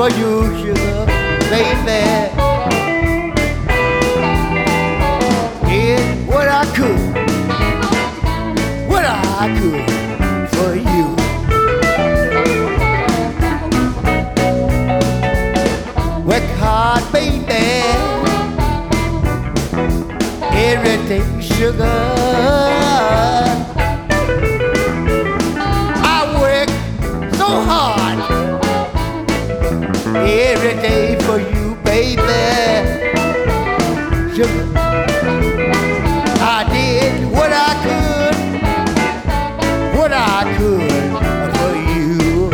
for you, sugar, baby. Did what I could for you. Work hard, baby, every day, sugar. I work so hard every day for you, baby, sugar. I did what I could for you.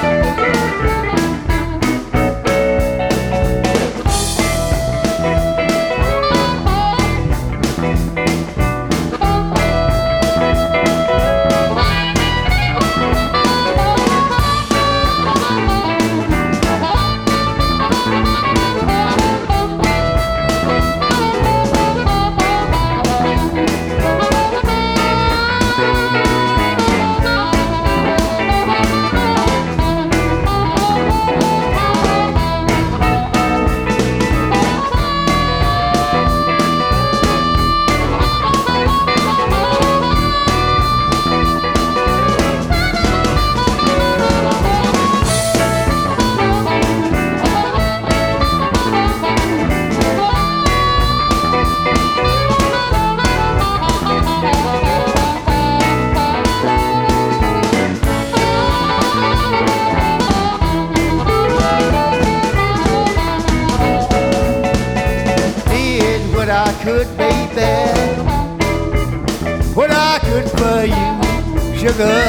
I could, baby, what I could for you, sugar.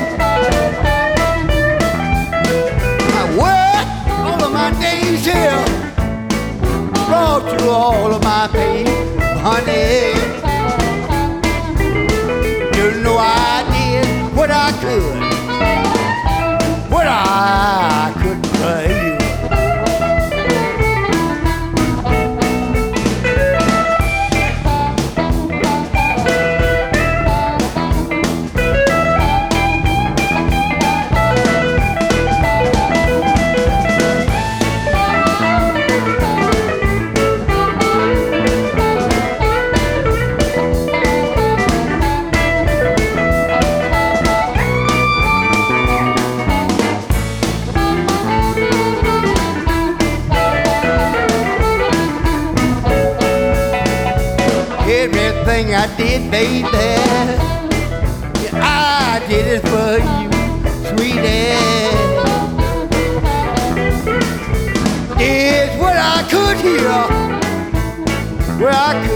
I worked all of my days here, brought you all of my pay, honey. You know I did what I could for you. Everything I did, baby, yeah, I did it for you, sweetie. Did what I could here, where I could.